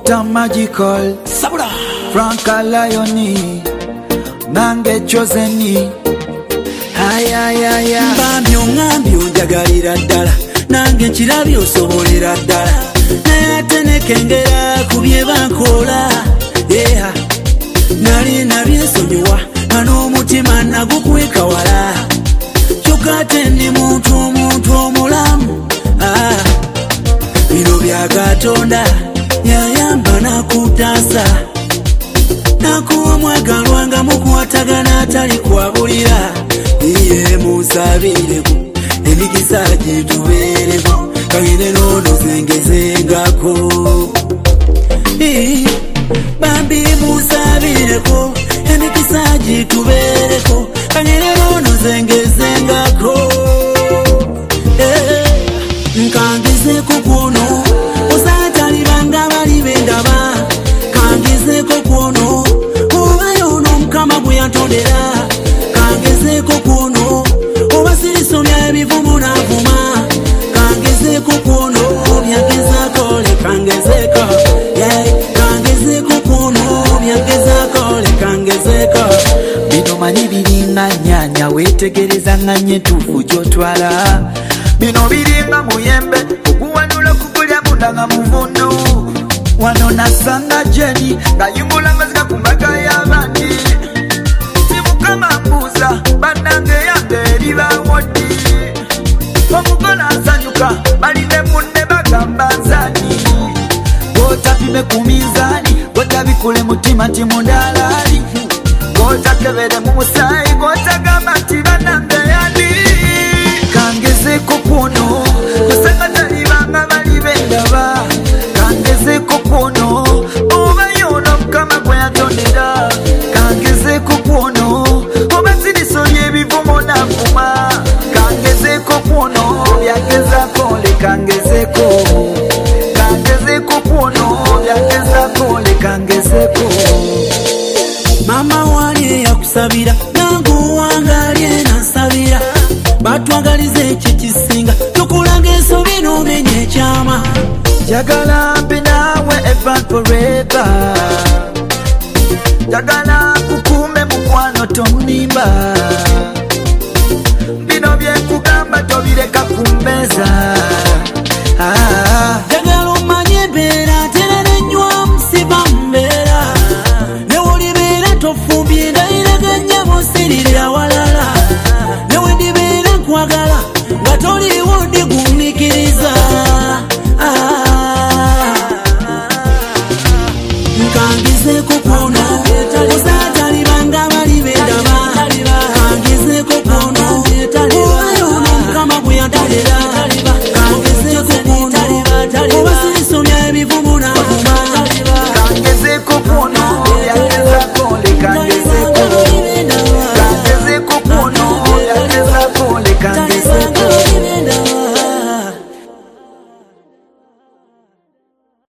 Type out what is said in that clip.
Water Magical Sabura Franka Lioni Nange Chozeni Ayayaya Mbambyo ngambyo njagalira ddala nange nkirabye osobolera ddala naye ate nekengera ku bye bankola yeah. Nali nabyesonyiwa nga n'omutima nagukweka wala kyokka ate ndi muntu omulamu bino bya Katonda yayamba nakutaasa nakuwa mwagalwa nga mukwatagana atali kwabulira iye musabireko emikisa gitubeereko kagende n'ono zengezengako bambi musabireko emikisa gitubeereko kagende n'ono zengezengako nkangizeko kwono osatalibanga bali bendaba kangizeko kwono obayo ono Mukama gwe yatondera kangizeko kwono oba sirisomya ebivumu n'avuma kangizeko kwono byagezako lekangezeko kangizeko kwono byagezako lekangezeko bino manyi biringa nyanya wetegereza nga nyetufu gyotwala bino biringa muyembe okuwanula kukulya munda nga muvundu wano nasanga jeni ngayungula mazika ku mbaga y'abandi si Mukama mbuuza bannange yange eribawodi omukola asanyuka balinde munne bagamba nzani otapime ku minzaani otabikule mutima nti mundalaali otakebere mu musaayi otagamba nti bannange yandi kangezeko kwono nasanga talibanga bali bendaba kangezeko kwono obayo ono Mukama gwe yatondera kangezeko kwono oba sirisomya ebivumo n'avuma kangezeko kwono byagezako lekangezeko kangezeko kwono byagezako lekangezeko mama wali yakusabira nangu wangalye nasabira batwagalize ekikisinga tukulanga ensobi n'omenya ekyama njagala mbe naawe ever forever njagala kukume mukwano tonimba bino byekugamba tobireka kumbeza